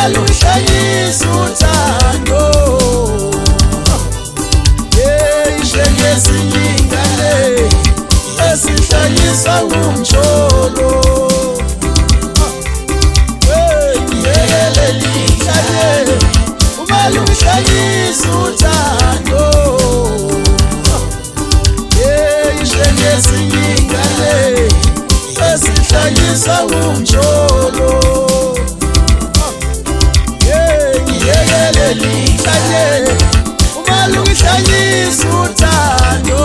umalungishayisa uthando ishenyezinyingane esihlanyiswa ngumjolo yelelihlanye umalungishayisa uthando ishenyezinyingane esihlanyiswa ngumjolo yelelihlanye umalungishayisa uthando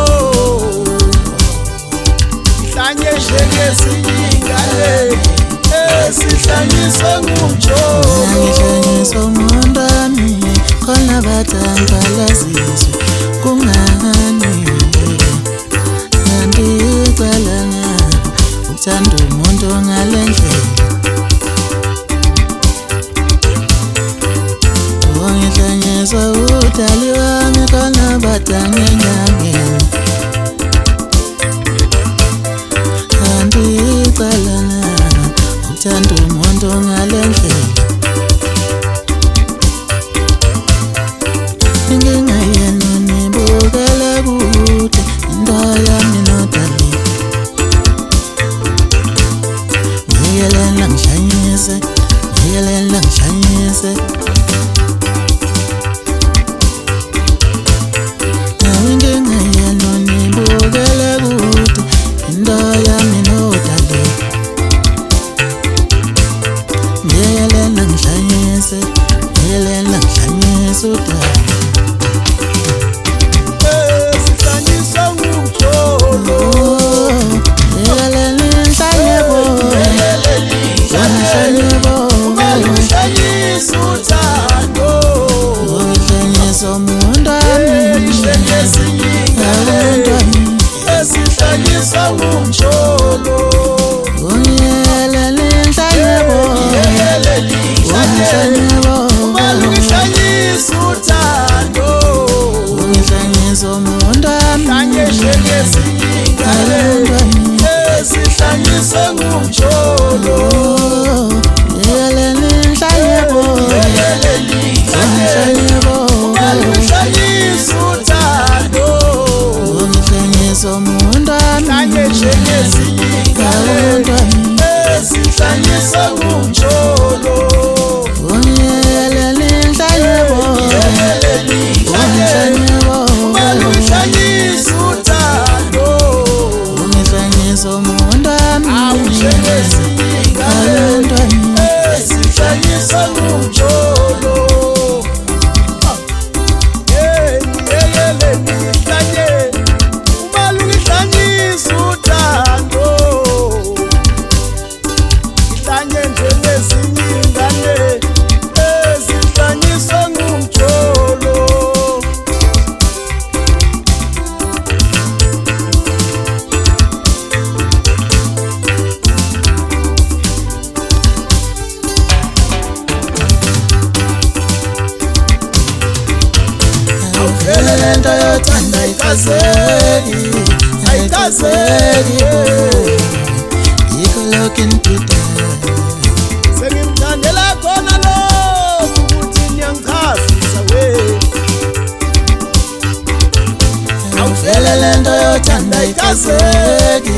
ihlanye njengezinyingane esihlanyiswa ngumjolo ngihlanyiswa ngumntami khona bathangalazizwe kungani ngandicalanga uthanda umuntu ngalendlela ngihlanyiswa udali wami khona batangenyangeni ngandicalanga uthanda umuntu ngalendlela ngingayena nibukele kude into yami nodali ngiyelela ngihlanyise ngingayena nibukele kude into yami nodali ngiyelela ngihlanyise udali esihlanyiswa ngumjolo umalungishayisa uthando ihlanye njengezinyingane esihlanyiswa ngumjolo umalungishayisa uthando ihlanye njengezinyingane esihlanyiswa ngumjolo umalungishayisa uthando njengezinyingane esihlanyiswa ngumjolo umalungishayisa uthando ihlanye njengezinyingane esihlanyiswa ngumjolo lento yothanda ayikazeki yikho lokhu ngipita sengimthandela khona lokhu ukuthi niyangichazisa we awuvele lento yothanda ayikazeki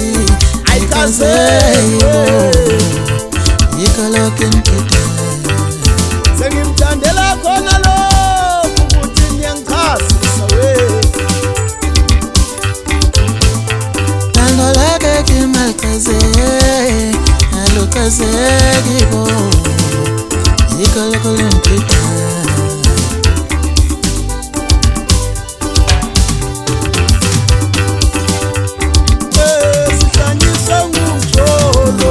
yikho lokhu ngipita sengimthandela khona lokhu ukuthi niyangichazisa we alukazeki bo yikho lokhu ngipita esihlanyiswa ngumjolo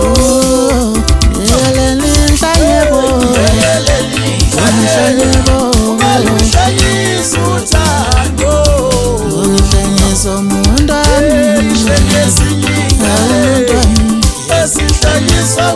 umalungishayisa uthando njengezinyingane esihlanyiswa